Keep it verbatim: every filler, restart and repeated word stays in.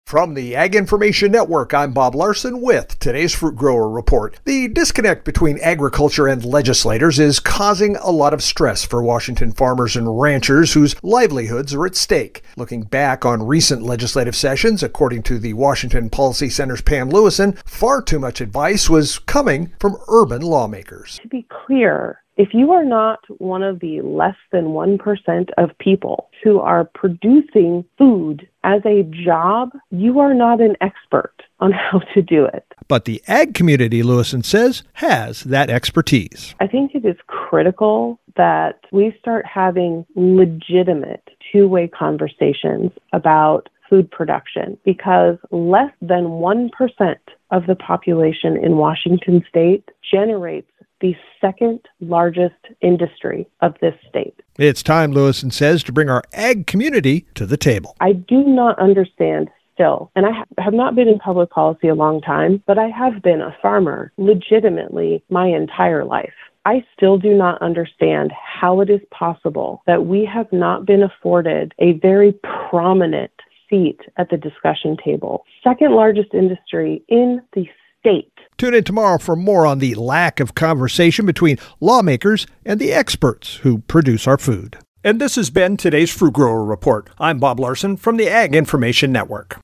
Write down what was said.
From the Ag Information Network, I'm Bob Larson with today's Fruit Grower Report. The disconnect between agriculture and legislators is causing a lot of stress for Washington farmers and ranchers whose livelihoods are at stake. Looking back on recent legislative sessions, according to the Washington Policy Center's Pam Lewison, far too much advice was coming from urban lawmakers. To be clear, if you are not one of the less than one percent of people who are producing food as a job, you are not an expert on how to do it. But the ag community, Lewison says, has that expertise. I think it is critical that we start having legitimate two-way conversations about food production, because less than one percent of the population in Washington state generates the second largest industry of this state. It's time, Lewison says, to bring our ag community to the table. I do not understand still, and I ha- have not been in public policy a long time, but I have been a farmer legitimately my entire life. I still do not understand how it is possible that we have not been afforded a very prominent seat at the discussion table. Second largest industry in the state. Tune in tomorrow for more on the lack of conversation between lawmakers and the experts who produce our food. And this has been today's Fruit Grower Report. I'm Bob Larson from the Ag Information Network.